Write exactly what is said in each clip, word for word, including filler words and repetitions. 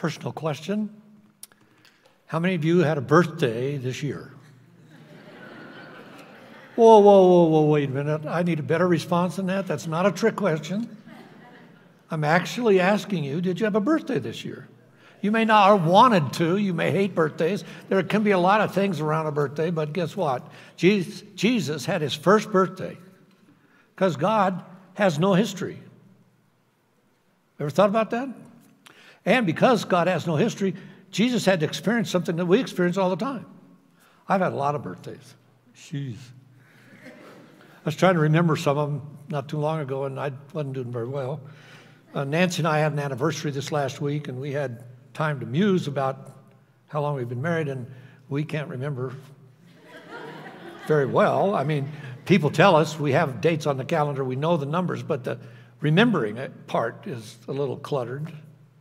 Personal question. How many of you had a birthday this year? Whoa, whoa, whoa, whoa, wait a minute. I need a better response than that. That's not a trick question. I'm actually asking you, did you have a birthday this year? You may not have wanted to. You may hate birthdays. There can be a lot of things around a birthday, but guess what? Jesus, Jesus had his first birthday because God has no history. Ever thought about that? And because God has no history, Jesus had to experience something that we experience all the time. I've had a lot of birthdays. Jeez. I was trying to remember some of them not too long ago, and I wasn't doing very well. Uh, Nancy and I had an anniversary this last week, and we had time to muse about how long we've been married, and we can't remember very well. I mean, people tell us we have dates on the calendar, we know the numbers, but the remembering it part is a little cluttered.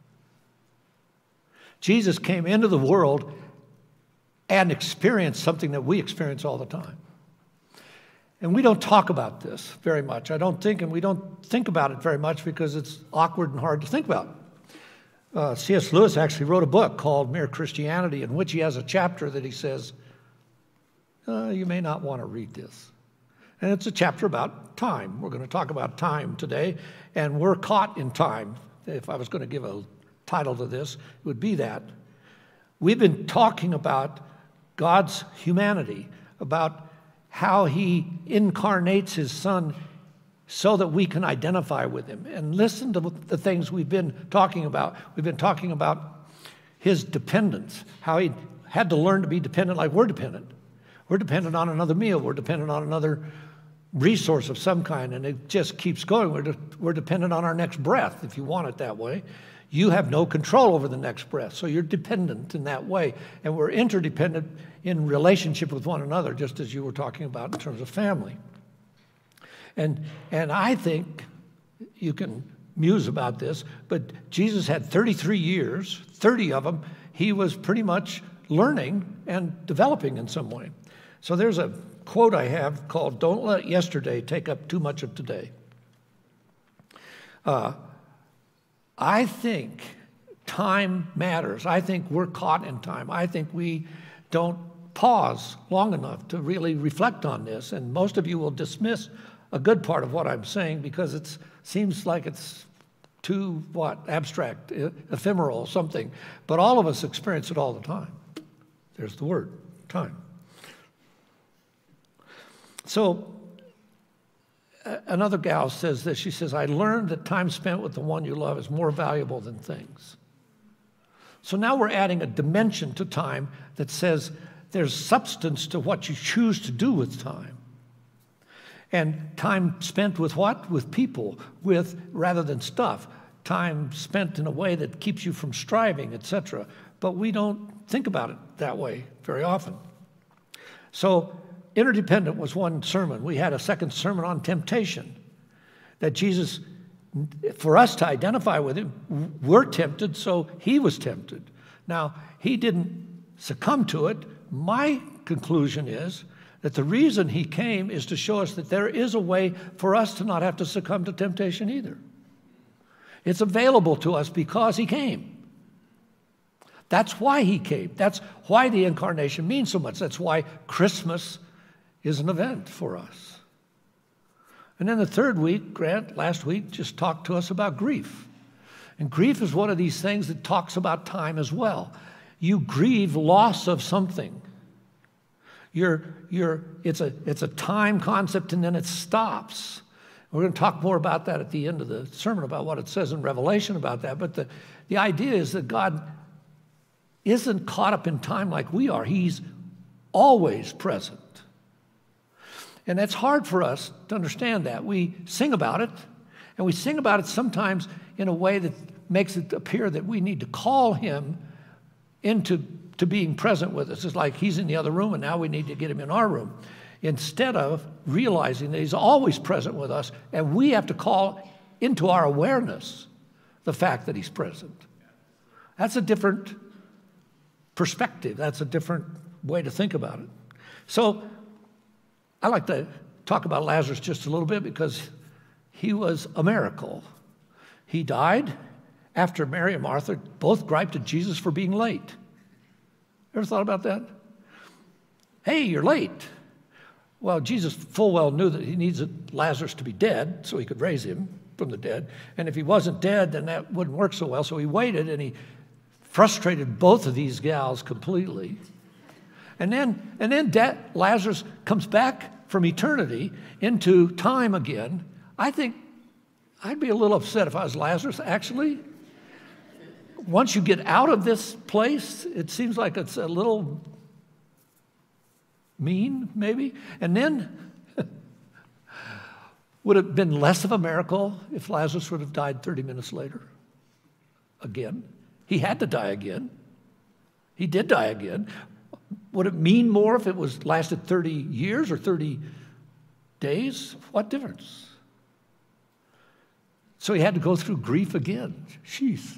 Jesus came into the world and experienced something that we experience all the time. And we don't talk about this very much, I don't think, and we don't think about it very much because it's awkward and hard to think about. Uh, C S Lewis actually wrote a book called Mere Christianity, in which he has a chapter that he says, uh, you may not want to read this. And it's a chapter about time. We're going to talk about time today, and we're caught in time. If I was going to give a title to this, it would be that. We've been talking about God's humanity, about how he incarnates his son so that we can identify with him. And listen to the things we've been talking about. We've been talking about his dependence, how he had to learn to be dependent like we're dependent. We're dependent on another meal. We're dependent on another resource of some kind, and it just keeps going. We're, de- we're dependent on our next breath, if you want it that way. You have no control over the next breath, so you're dependent in that way. And we're interdependent in relationship with one another, just as you were talking about in terms of family. And, and I think you can muse about this, but Jesus had thirty-three years, thirty of them, he was pretty much learning and developing in some way. So there's a quote I have called, "Don't let yesterday take up too much of today." Uh, I think time matters. I think we're caught in time. I think we don't pause long enough to really reflect on this. And most of you will dismiss a good part of what I'm saying because it seems like it's too, what, abstract, ephemeral, something. But all of us experience it all the time. There's the word, time. So another gal says this. She says, "I learned that time spent with the one you love is more valuable than things." So now we're adding a dimension to time that says there's substance to what you choose to do with time. And time spent with what? With people, with rather than stuff. Time spent in a way that keeps you from striving, et cetera. But we don't think about it that way very often. So interdependent was one sermon. We had a second sermon on temptation, that Jesus, for us to identify with him, we're tempted, so he was tempted. Now, he didn't succumb to it. My conclusion is that the reason he came is to show us that there is a way for us to not have to succumb to temptation either. It's available to us because he came. That's why he came. That's why the incarnation means so much. That's why Christmas is an event for us. And then the third week, Grant, last week, just talked to us about grief. And grief is one of these things that talks about time as well. You grieve loss of something. You're, you're, it's, a, it's a time concept, and then it stops. We're going to talk more about that at the end of the sermon, about what it says in Revelation about that. But the, the idea is that God isn't caught up in time like we are. He's always present. And that's hard for us to understand that. We sing about it, and we sing about it sometimes in a way that makes it appear that we need to call him into to being present with us. It's like he's in the other room, and now we need to get him in our room, instead of realizing that he's always present with us, and we have to call into our awareness the fact that he's present. That's a different perspective. That's a different way to think about it. So I like to talk about Lazarus just a little bit because he was a miracle. He died after Mary and Martha both griped at Jesus for being late. Ever thought about that? Hey, you're late. Well, Jesus full well knew that he needs Lazarus to be dead so he could raise him from the dead. And if he wasn't dead, then that wouldn't work so well. So he waited, and he frustrated both of these gals completely. And then, and then De- Lazarus comes back from eternity into time again. I think I'd be a little upset if I was Lazarus, actually. Once you get out of this place, it seems like it's a little mean, maybe. And then, would it have been less of a miracle if Lazarus would have died thirty minutes later? Again. He had to die again. He did die again. Would it mean more if it was lasted thirty years or thirty days? What difference? So he had to go through grief again. Jeez.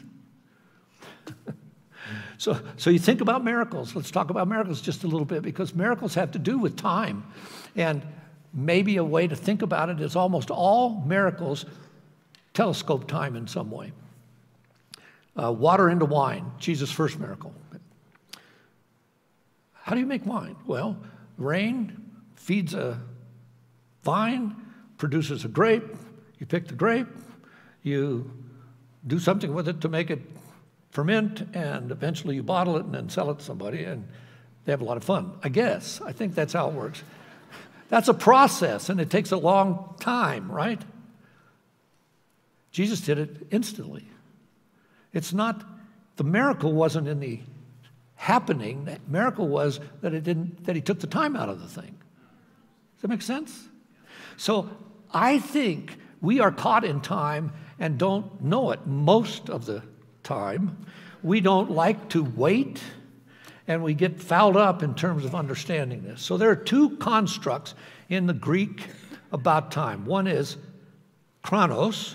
So, so you think about miracles. Let's talk about miracles just a little bit, because miracles have to do with time. And maybe a way to think about it is almost all miracles telescope time in some way. Uh, water into wine, Jesus' first miracle. How do you make wine? Well, rain feeds a vine, produces a grape. You pick the grape, you do something with it to make it ferment, and eventually you bottle it and then sell it to somebody, and they have a lot of fun, I guess. I think that's how it works. That's a process, and it takes a long time, right? Jesus did it instantly. It's not, the miracle wasn't in the happening. The miracle was that it didn't, that he took the time out of the thing. Does that make sense? So I think we are caught in time and don't know it most of the time. We don't like to wait, and we get fouled up in terms of understanding this. So there are two constructs in the Greek about time. One is chronos.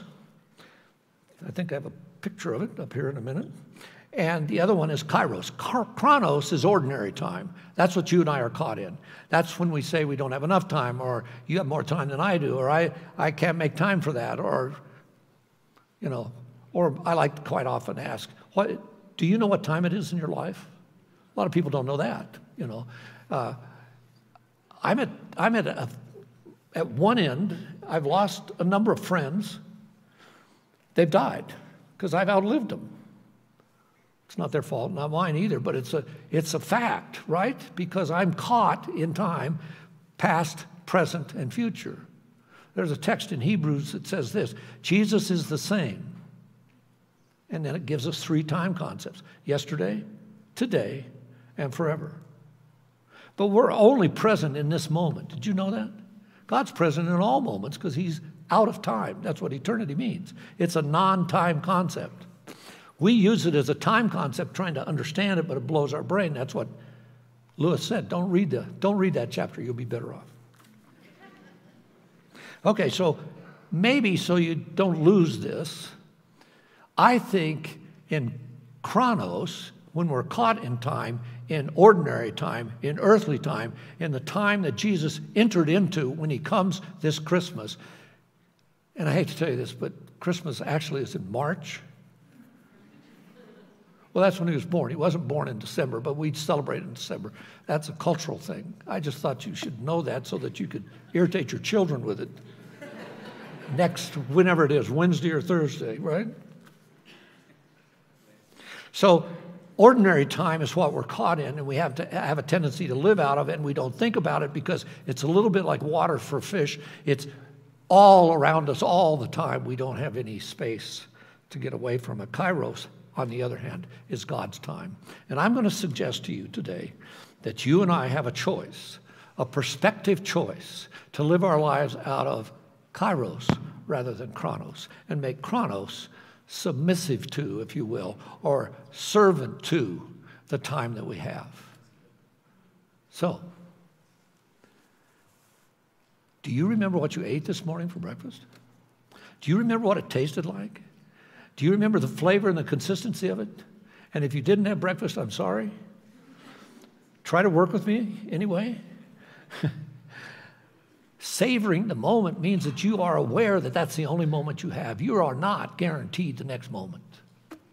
I think I have a picture of it up here in a minute. And the other one is kairos. Chronos is ordinary time. That's what you and I are caught in. That's when we say we don't have enough time, or you have more time than I do, or I, I can't make time for that, or, you know, or I like to quite often ask, what, do you know what time it is in your life? A lot of people don't know that, you know. Uh, I'm at, I'm at, a, at one end, I've lost a number of friends. They've died because I've outlived them. It's not their fault, not mine either, but it's a, it's a fact, right? Because I'm caught in time, past, present, and future. There's a text in Hebrews that says this: Jesus is the same. And then it gives us three time concepts: yesterday, today, and forever. But we're only present in this moment. Did you know that? God's present in all moments because he's out of time. That's what eternity means. It's a non-time concept. We use it as a time concept trying to understand it, but it blows our brain. That's what Lewis said. Don't read, the, don't read that chapter. You'll be better off. Okay, so maybe so you don't lose this, I think in chronos, when we're caught in time, in ordinary time, in earthly time, in the time that Jesus entered into when he comes this Christmas, and I hate to tell you this, but Christmas actually is in March. Well, that's when he was born. He wasn't born in December, but we celebrate in December. That's a cultural thing. I just thought you should know that so that you could irritate your children with it next, whenever it is, Wednesday or Thursday, right? So ordinary time is what we're caught in, and we have to have a tendency to live out of it, and we don't think about it because it's a little bit like water for fish. It's all around us all the time. We don't have any space to get away from it. Kairos, on the other hand, is God's time. And I'm going to suggest to you today that you and I have a choice, a perspective choice, to live our lives out of Kairos rather than Chronos, and make Chronos submissive to, if you will, or servant to the time that we have. So, do you remember what you ate this morning for breakfast? Do you remember what it tasted like? Do you remember the flavor and the consistency of it? And if you didn't have breakfast, I'm sorry. Try to work with me anyway. Savoring the moment means that you are aware that that's the only moment you have. You are not guaranteed the next moment.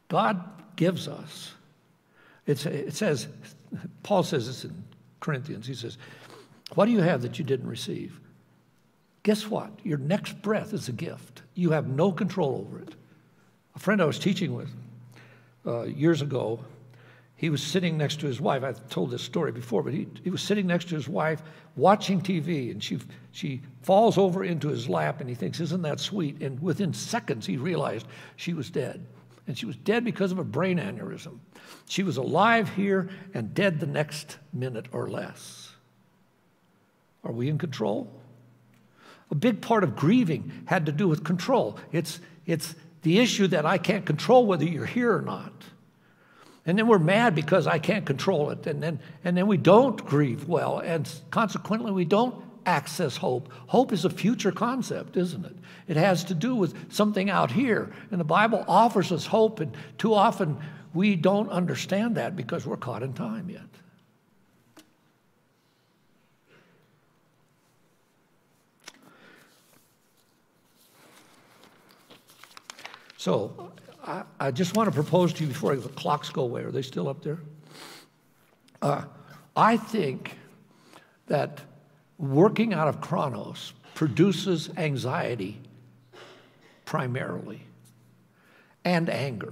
God gives us. It's, it says, Paul says this in Corinthians. He says, what do you have that you didn't receive? Guess what? Your next breath is a gift. You have no control over it. A friend I was teaching with uh, years ago, he was sitting next to his wife. I've told this story before, but he, he was sitting next to his wife watching T V, and she, she falls over into his lap, and he thinks, isn't that sweet? And within seconds, he realized she was dead. And she was dead because of a brain aneurysm. She was alive here and dead the next minute or less. Are we in control? A big part of grieving had to do with control. It's, it's the issue that I can't control whether you're here or not. And then we're mad because I can't control it. And then, and then we don't grieve well. And consequently, we don't access hope. Hope is a future concept, isn't it? It has to do with something out here. And the Bible offers us hope. And too often, we don't understand that because we're caught in time yet. So, I, I just want to propose to you before the clocks go away. Are they still up there? Uh, I think that working out of Chronos produces anxiety primarily and anger.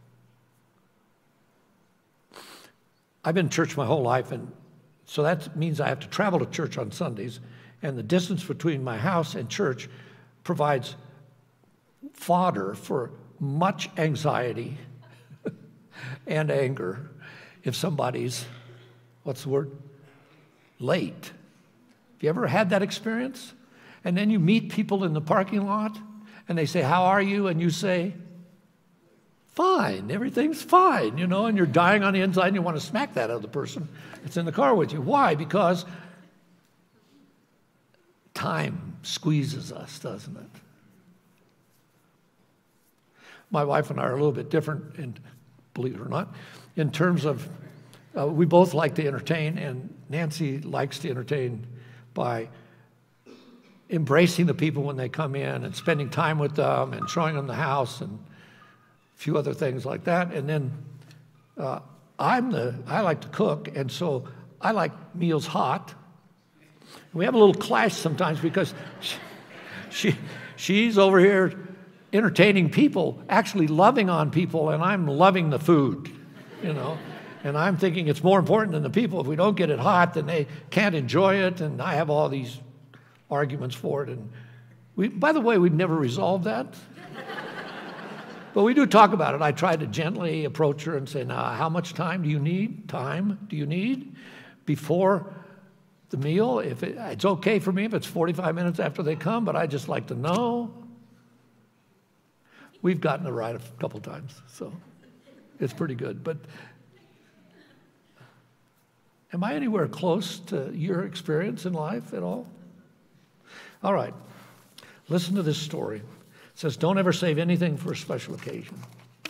I've been in church my whole life, and so that means I have to travel to church on Sundays, and the distance between my house and church provides fodder for much anxiety and anger if somebody's, what's the word, late. Have you ever had that experience? And then you meet people in the parking lot, and they say, how are you? And you say, fine, everything's fine, you know, and you're dying on the inside, and you want to smack that other person that's in the car with you. Why? Because time squeezes us, doesn't it? My wife and I are a little bit different, and believe it or not, in terms of uh, we both like to entertain, and Nancy likes to entertain by embracing the people when they come in and spending time with them and showing them the house and a few other things like that. And then uh, I'm the I like to cook, and so I like meals hot. We have a little clash sometimes because she, she she's over here entertaining people, actually loving on people, and I'm loving the food, you know. And I'm thinking it's more important than the people. If we don't get it hot, then they can't enjoy it, and I have all these arguments for it. And we, by the way, we've never resolved that. But we do talk about it. I try to gently approach her and say, now, how much time do you need? Time do you need before the meal? If it, it's okay for me if it's forty-five minutes after they come, but I just like to know. We've gotten it right a couple times, so it's pretty good. But am I anywhere close to your experience in life at all? All right, listen to this story. It says, don't ever save anything for a special occasion.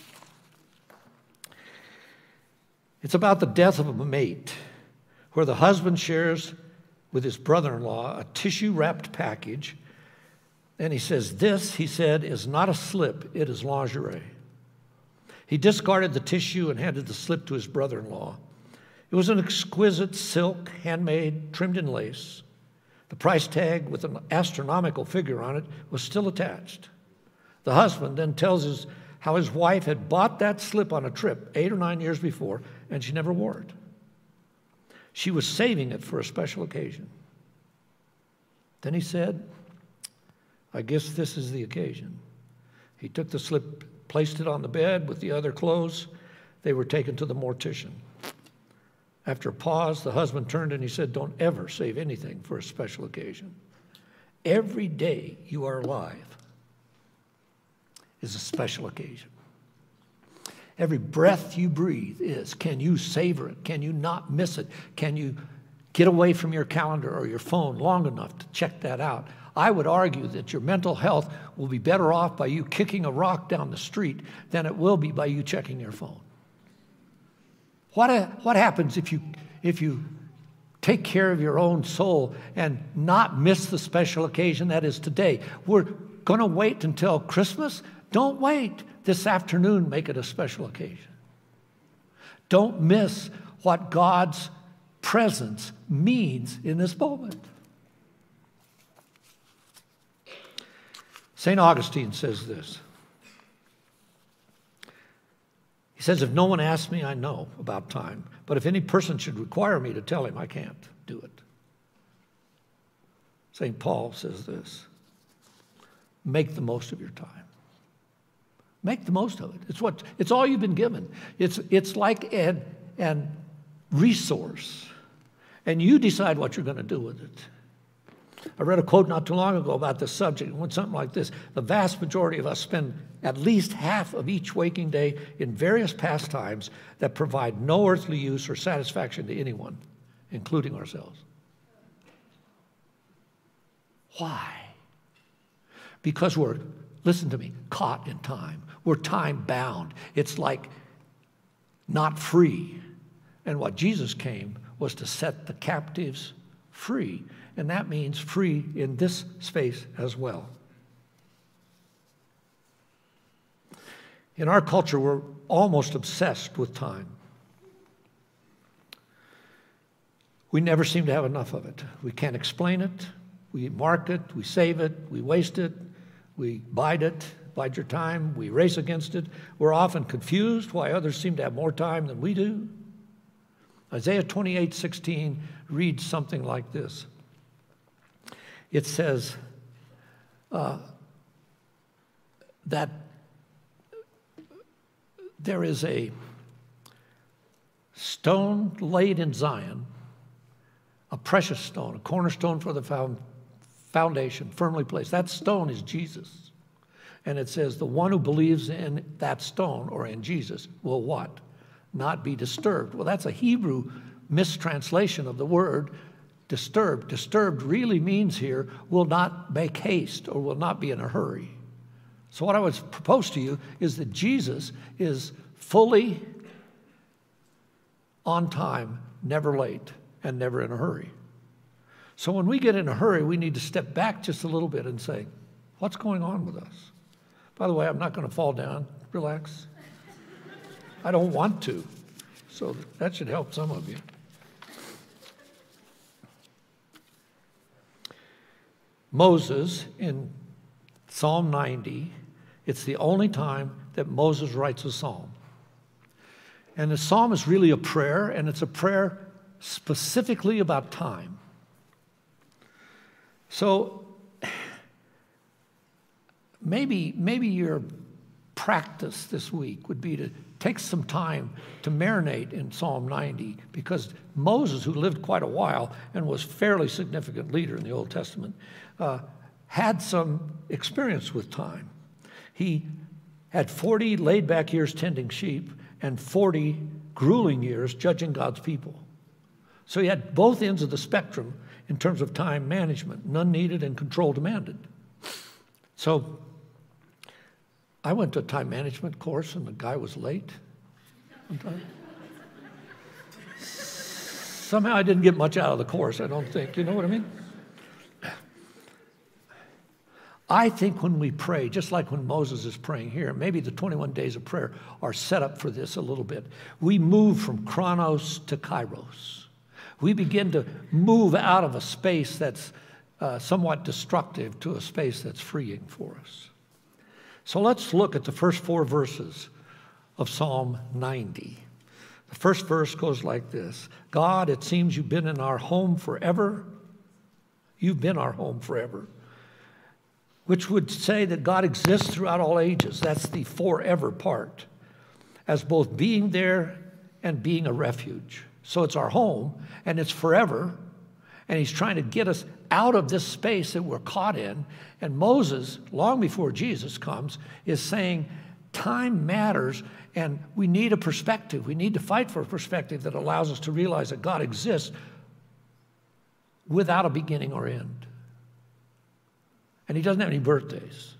It's about the death of a mate, where the husband shares with his brother-in-law a tissue-wrapped package. And he says, this, he said, is not a slip, it is lingerie. He discarded the tissue and handed the slip to his brother-in-law. It was an exquisite silk, handmade, trimmed in lace. The price tag with an astronomical figure on it was still attached. The husband then tells us how his wife had bought that slip on a trip eight or nine years before, and she never wore it. She was saving it for a special occasion. Then he said, I guess this is the occasion. He took the slip, placed it on the bed with the other clothes. They were taken to the mortician. After a pause, the husband turned and he said, don't ever save anything for a special occasion. Every day you are alive is a special occasion. Every breath you breathe is, can you savor it? Can you not miss it? Can you get away from your calendar or your phone long enough to check that out? I would argue that your mental health will be better off by you kicking a rock down the street than it will be by you checking your phone. What, what happens if you, if you take care of your own soul and not miss the special occasion that is today? We're going to wait until Christmas? Don't wait. This afternoon, make it a special occasion. Don't miss what God's presence means in this moment. Saint Augustine says this. He says, if no one asks me, I know about time. But if any person should require me to tell him, I can't do it. Saint Paul says this. Make the most of your time. Make the most of it. It's what it's all you've been given. It's it's like an, an resource. And you decide what you're going to do with it. I read a quote not too long ago about this subject. It went something like this. The vast majority of us spend at least half of each waking day in various pastimes that provide no earthly use or satisfaction to anyone, including ourselves. Why? Because we're, listen to me, caught in time. We're time bound. It's like not free. And what Jesus came was to set the captives free. And that means free in this space as well. In our culture, we're almost obsessed with time. We never seem to have enough of it. We can't explain it. We mark it. We save it. We waste it. We bide it. Bide your time. We race against it. We're often confused why others seem to have more time than we do. Isaiah twenty-eight sixteen reads something like this. It says uh, that there is a stone laid in Zion, a precious stone, a cornerstone for the found, foundation, firmly placed. That stone is Jesus. And it says the one who believes in that stone or in Jesus will what? Not be disturbed. Well, that's a Hebrew mistranslation of the word disturbed. Disturbed really means here will not make haste or will not be in a hurry. So what I would propose to you is that Jesus is fully on time, never late, and never in a hurry. So when we get in a hurry, we need to step back just a little bit and say, what's going on with us? By the way, I'm not going to fall down. Relax. I don't want to. So that should help some of you. Moses, in Psalm ninety, it's the only time that Moses writes a psalm. And the psalm is really a prayer, and it's a prayer specifically about time. So maybe, maybe your practice this week would be to take some time to marinate in Psalm ninety, because Moses, who lived quite a while and was a fairly significant leader in the Old Testament, uh, had some experience with time. He had forty laid-back years tending sheep and forty grueling years judging God's people. So he had both ends of the spectrum in terms of time management, none needed and control demanded. So I went to a time management course, and the guy was late. Somehow I didn't get much out of the course, I don't think. You know what I mean? I think when we pray, just like when Moses is praying here, maybe the twenty-one days of prayer are set up for this a little bit. We move from chronos to kairos. We begin to move out of a space that's uh, somewhat destructive to a space that's freeing for us. So let's look at the first four verses of Psalm ninety. The first verse goes like this. God, it seems you've been in our home forever. You've been our home forever. Which would say that God exists throughout all ages. That's the forever part, as both being there and being a refuge. So it's our home, and it's forever, and he's trying to get us out of this space that we're caught in. And Moses, long before Jesus comes, is saying time matters, and we need a perspective. We need to fight for a perspective that allows us to realize that God exists without a beginning or end. And he doesn't have any birthdays.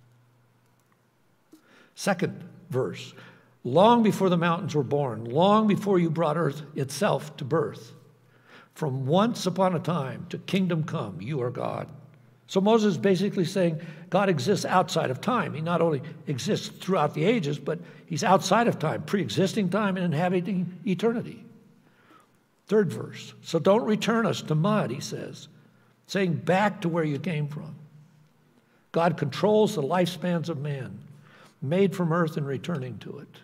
Second verse, long before the mountains were born, long before you brought earth itself to birth, from once upon a time to kingdom come, you are God. So Moses is basically saying God exists outside of time. He not only exists throughout the ages, but he's outside of time, pre-existing time and inhabiting eternity. Third verse. So don't return us to mud, he says, saying back to where you came from. God controls the lifespans of man, made from earth and returning to it.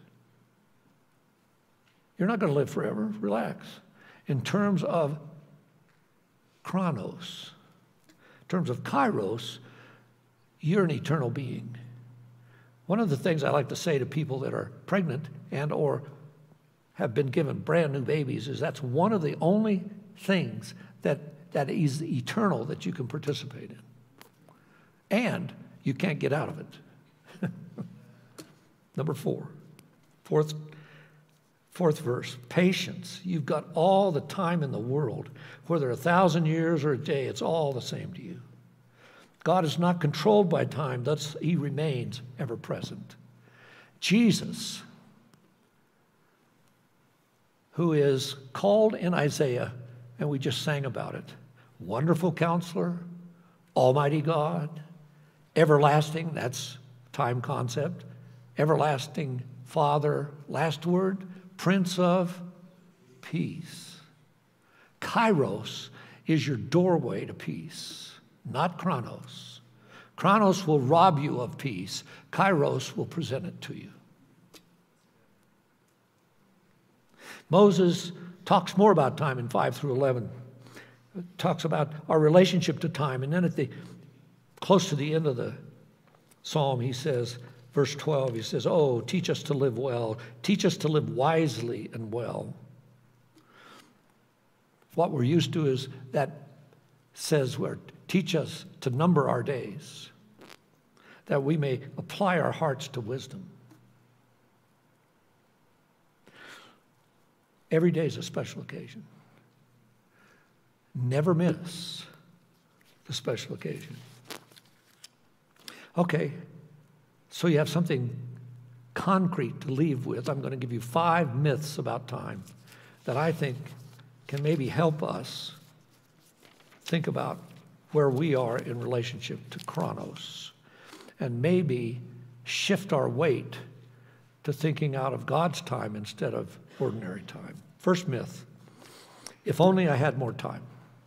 You're not going to live forever. Relax. In terms of chronos, in terms of kairos, you're an eternal being. One of the things I like to say to people that are pregnant and or have been given brand new babies is that's one of the only things that, that is eternal that you can participate in. And you can't get out of it. Number four, fourth, fourth verse, patience. You've got all the time in the world. Whether a thousand years or a day, it's all the same to you. God is not controlled by time, thus he remains ever present. Jesus, who is called in Isaiah, and we just sang about it, Wonderful Counselor, Almighty God, Everlasting, that's time concept, Everlasting Father, last word, Prince of Peace. Kairos is your doorway to peace, not chronos. Chronos will rob you of peace. Kairos will present it to you. Moses talks more about time in five through eleven. Talks about our relationship to time. And then at the close to the end of the psalm, he says, verse twelve, he says, oh, teach us to live well. Teach us to live wisely and well. What we're used to is that says, where teach us to number our days, that we may apply our hearts to wisdom. Every day is a special occasion. Never miss the special occasion. Okay, so you have something concrete to leave with. I'm going to give you five myths about time that I think can maybe help us think about where we are in relationship to chronos and maybe shift our weight to thinking out of God's time instead of ordinary time. First myth, if only I had more time.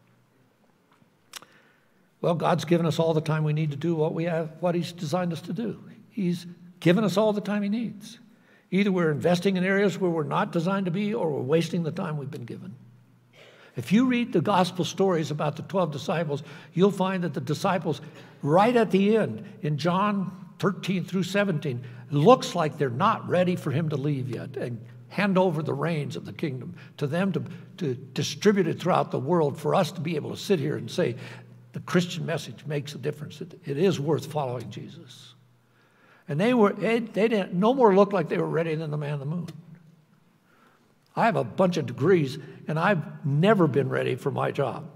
Well, God's given us all the time we need to do what we have, what he's designed us to do. He's given us all the time he needs. Either we're investing in areas where we're not designed to be, or we're wasting the time we've been given. If you read the gospel stories about the twelve disciples, you'll find that the disciples, right at the end, in John thirteen through seventeen, looks like they're not ready for him to leave yet and hand over the reins of the kingdom to them to, to distribute it throughout the world for us to be able to sit here and say, the Christian message makes a difference. It, it is worth following Jesus. And they were, they, they didn't, no more look like they were ready than the man on the moon. I have a bunch of degrees, and I've never been ready for my job.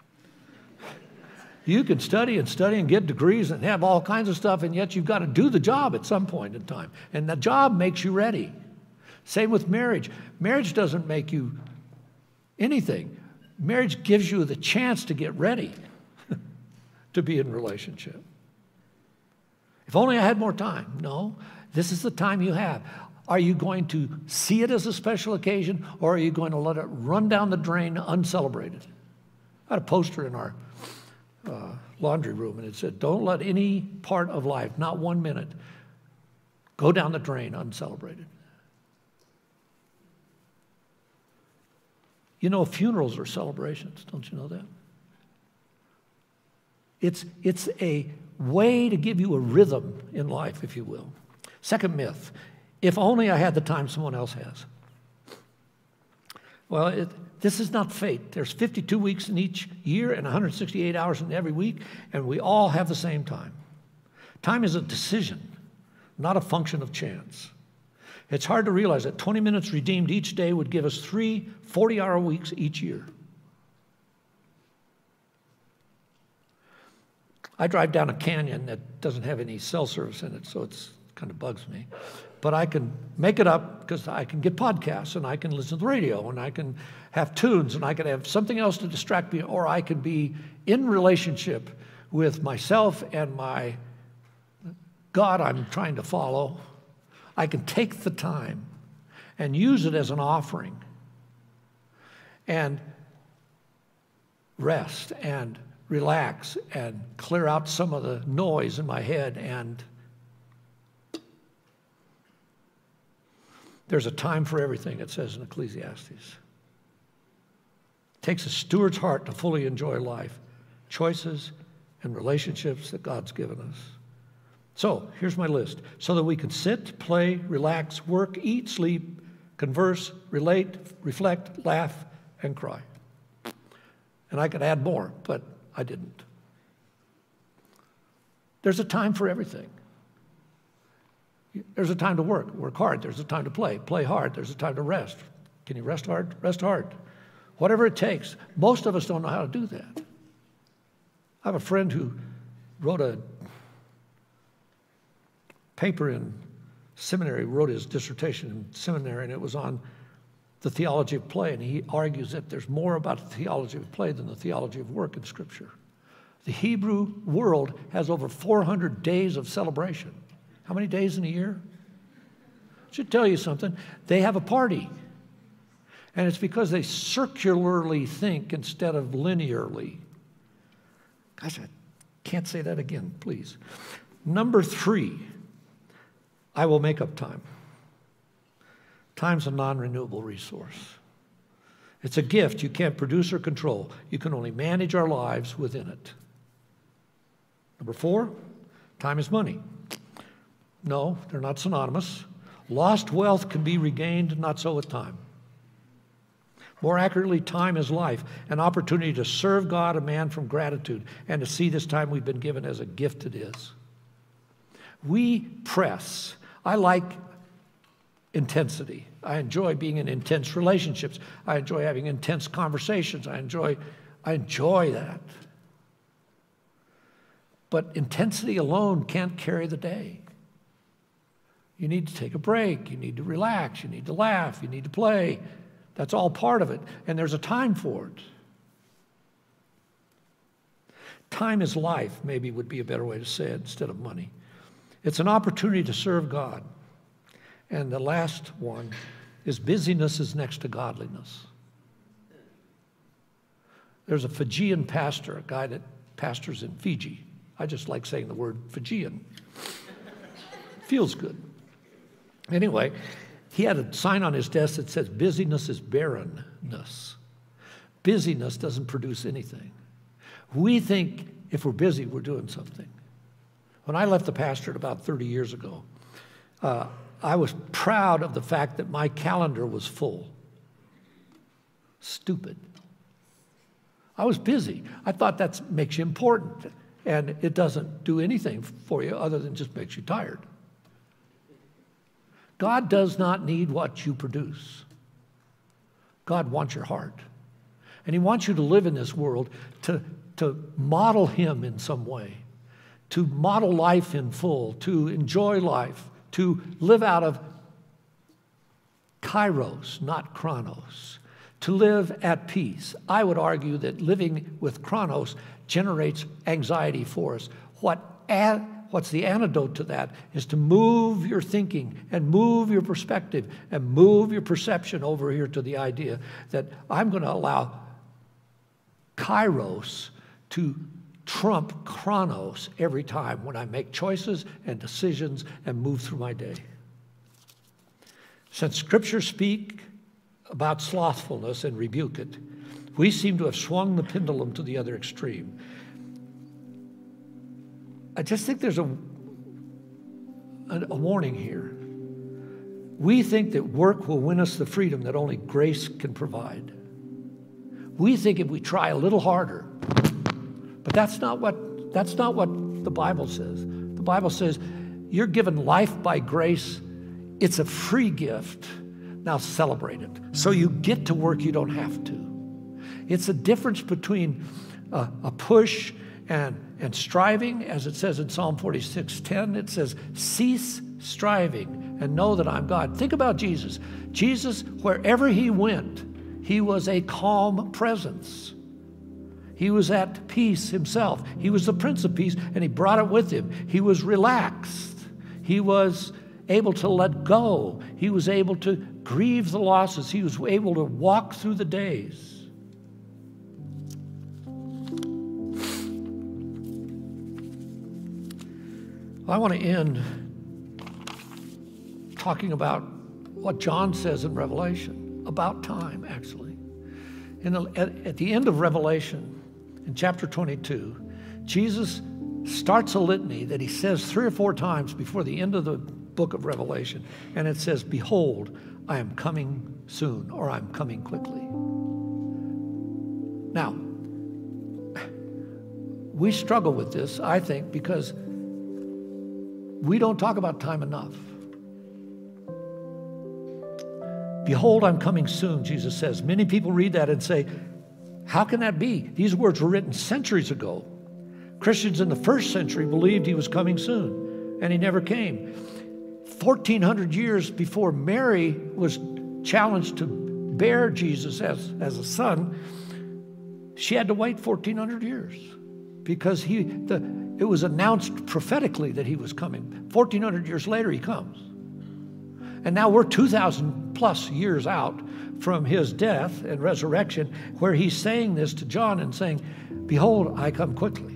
You can study and study and get degrees and have all kinds of stuff, and yet you've got to do the job at some point in time. And the job makes you ready. Same with marriage. Marriage doesn't make you anything. Marriage gives you the chance to get ready to be in relationship. If only I had more time. No, this is the time you have. Are you going to see it as a special occasion, or are you going to let it run down the drain uncelebrated? I had a poster in our uh, laundry room, and it said, don't let any part of life, not one minute, go down the drain uncelebrated. You know, funerals are celebrations. Don't you know that? It's, it's a way to give you a rhythm in life, if you will. Second myth, if only I had the time someone else has. Well, it, this is not fate. There's fifty-two weeks in each year and one hundred sixty-eight hours in every week, and we all have the same time. Time is a decision, not a function of chance. It's hard to realize that twenty minutes redeemed each day would give us three forty-hour weeks each year. I drive down a canyon that doesn't have any cell service in it, so it kind of bugs me. But I can make it up because I can get podcasts, and I can listen to the radio, and I can have tunes, and I can have something else to distract me, or I can be in relationship with myself and my God I'm trying to follow, I can take the time and use it as an offering and rest and relax and clear out some of the noise in my head. And there's a time for everything, it says in Ecclesiastes. It takes a steward's heart to fully enjoy life, choices, and relationships that God's given us. So here's my list. So that we can sit, play, relax, work, eat, sleep, converse, relate, reflect, laugh, and cry. And I could add more, but I didn't. There's a time for everything. There's a time to work, work hard. There's a time to play, play hard. There's a time to rest. Can you rest hard? Rest hard. Whatever it takes. Most of us don't know how to do that. I have a friend who wrote a paper in seminary, wrote his dissertation in seminary, and it was on the theology of play, and he argues that there's more about the theology of play than the theology of work in Scripture. The Hebrew world has over four hundred days of celebration. How many days in a year? Should tell you something. They have a party, and it's because they circularly think instead of linearly. Gosh, I can't say that again, please. Number three, I will make up time. Time's a non-renewable resource. It's a gift you can't produce or control. You can only manage our lives within it. Number four, time is money. No, they're not synonymous. Lost wealth can be regained, not so with time. More accurately, time is life, an opportunity to serve God, a man from gratitude, and to see this time we've been given as a gift it is. We press. I like intensity. I enjoy being in intense relationships. I enjoy having intense conversations. I enjoy, I enjoy that. But intensity alone can't carry the day. You need to take a break. You need to relax. You need to laugh. You need to play. That's all part of it. And there's a time for it. Time is life, maybe would be a better way to say it instead of money. It's an opportunity to serve God. And the last one is busyness is next to godliness. There's a Fijian pastor, a guy that pastors in Fiji. I just like saying the word Fijian. Feels good. Anyway, he had a sign on his desk that says, busyness is barrenness. Busyness doesn't produce anything. We think if we're busy, we're doing something. When I left the pastorate about thirty years ago, uh, I was proud of the fact that my calendar was full. Stupid. I was busy. I thought that makes you important, and it doesn't do anything for you other than just makes you tired. God does not need what you produce. God wants your heart. And he wants you to live in this world to, to model him in some way, to model life in full, to enjoy life, to live out of kairos, not chronos, to live at peace. I would argue that living with chronos generates anxiety for us. What ad, what's the antidote to that is to move your thinking and move your perspective and move your perception over here to the idea that I'm going to allow kairos to trump chronos every time when I make choices and decisions and move through my day. Since Scripture speak about slothfulness and rebuke it, we seem to have swung the pendulum to the other extreme. I just think there's a, a, a warning here. We think that work will win us the freedom that only grace can provide. We think if we try a little harder, but that's not what, that's not what the Bible says. The Bible says you're given life by grace. It's a free gift. Now celebrate it. So you get to work, you don't have to. It's a difference between a, a push and, and striving, as it says in Psalm forty-six ten. It says, cease striving and know that I'm God. Think about Jesus. Jesus, wherever he went, he was a calm presence. He was at peace himself. He was the Prince of Peace, and he brought it with him. He was relaxed. He was able to let go. He was able to grieve the losses. He was able to walk through the days. I want to end talking about what John says in Revelation, about time, actually. In the, at, at the end of Revelation, in chapter twenty-two, Jesus starts a litany that he says three or four times before the end of the book of Revelation, and it says, "Behold, I am coming soon," or "I'm coming quickly." Now, we struggle with this, I think, because we don't talk about time enough. Behold, I'm coming soon, Jesus says. Many people read that and say, how can that be? These words were written centuries ago. Christians in the first century believed he was coming soon, and he never came. fourteen hundred years before Mary was challenged to bear Jesus as, as a son, she had to wait fourteen hundred years because he, the, it was announced prophetically that he was coming. fourteen hundred years later, he comes. And now we're two thousand plus years out from his death and resurrection, where he's saying this to John and saying, "Behold, I come quickly."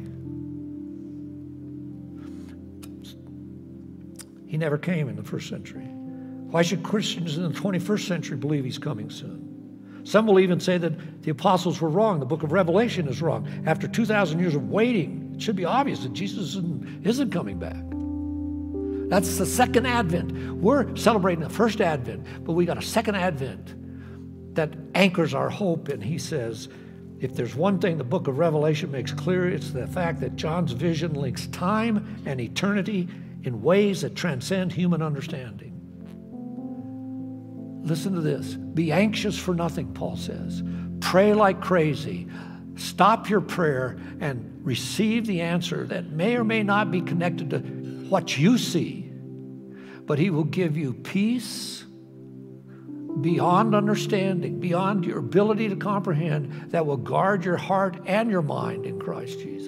He never came in the first century. Why should Christians in the twenty-first century believe he's coming soon? Some will even say that the apostles were wrong. The book of Revelation is wrong. After two thousand years of waiting, it should be obvious that Jesus isn't, isn't coming back. That's the second advent. We're celebrating the first advent, but we got a second advent that anchors our hope. And he says, if there's one thing the book of Revelation makes clear, it's the fact that John's vision links time and eternity in ways that transcend human understanding. Listen to this. Be anxious for nothing, Paul says. Pray like crazy. Stop your prayer and receive the answer that may or may not be connected to what you see, but he will give you peace beyond understanding, beyond your ability to comprehend, that will guard your heart and your mind in Christ Jesus.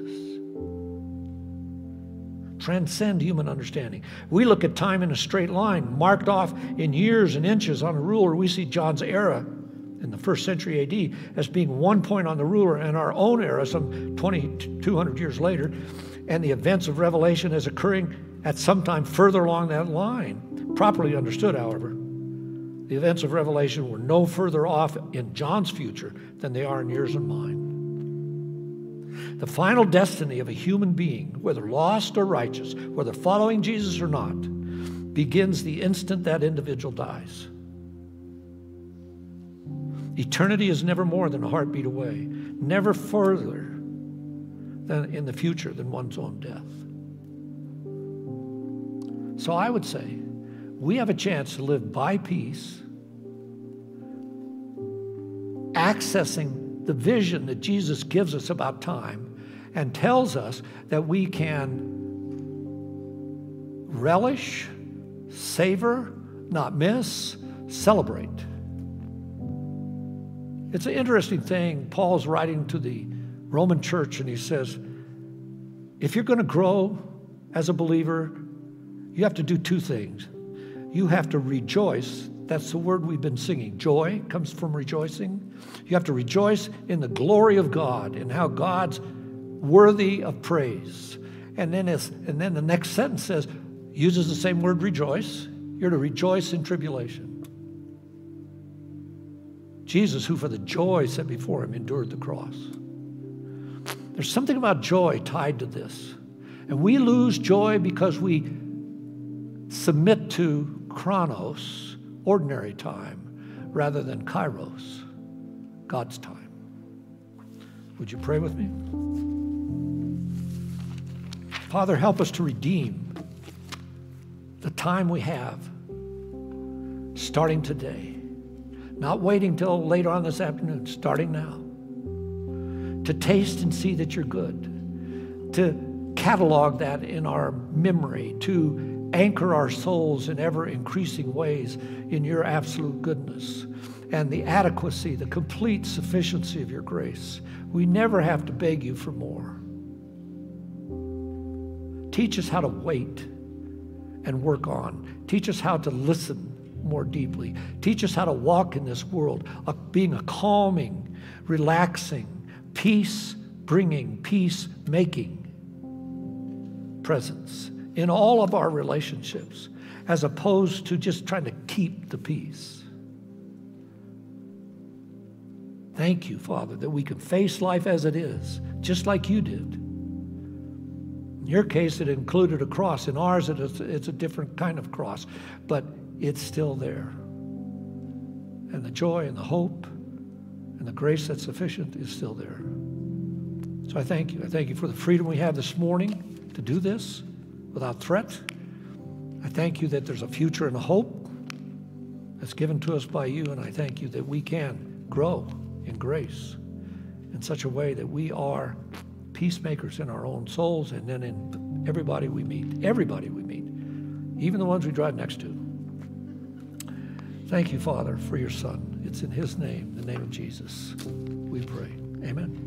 Transcend human understanding. We look at time in a straight line, marked off in years and inches on a ruler. We see John's era in the first century A D as being one point on the ruler, and our own era, some twenty-two hundred years later, and the events of Revelation as occurring at some time further along that line. Properly understood, however, the events of Revelation were no further off in John's future than they are in yours and mine. The final destiny of a human being, whether lost or righteous, whether following Jesus or not, begins the instant that individual dies. Eternity is never more than a heartbeat away, never further than in the future than one's own death. So I would say we have a chance to live by peace, accessing the vision that Jesus gives us about time and tells us that we can relish, savor, not miss, celebrate. It's an interesting thing. Paul's writing to the Roman church, and he says, if you're going to grow as a believer, you have to do two things. You have to rejoice. That's the word we've been singing. Joy comes from rejoicing. You have to rejoice in the glory of God and how God's worthy of praise. And then, it's, and then the next sentence says, uses the same word, rejoice. You're to rejoice in tribulation. Jesus, who for the joy set before him endured the cross. There's something about joy tied to this. And we lose joy because we submit to chronos, ordinary time, rather than kairos, God's time. Would you pray with me? Father, help us to redeem the time we have starting today. Not waiting till later on this afternoon, starting now. To taste and see that you're good. To catalog that in our memory. To anchor our souls in ever increasing ways in your absolute goodness. and the adequacy, the complete sufficiency of your grace. We never have to beg you for more. Teach us how to wait and work on. Teach us how to listen more deeply. Teach us how to walk in this world, uh, being a calming, relaxing, peace-bringing, peace-making presence in all of our relationships, as opposed to just trying to keep the peace. Thank you, Father, that we can face life as it is, just like you did. In your case, it included a cross. In ours, it is, it's a different kind of cross, but it's still there. And the joy and the hope and the grace that's sufficient is still there. So I thank you. I thank you for the freedom we have this morning to do this without threat. I thank you that there's a future and a hope that's given to us by you, and I thank you that we can grow in grace in such a way that we are peacemakers in our own souls and then in everybody we meet, everybody we meet, even the ones we drive next to. Thank you, Father, for your Son. It's in his name, the name of Jesus, we pray. Amen.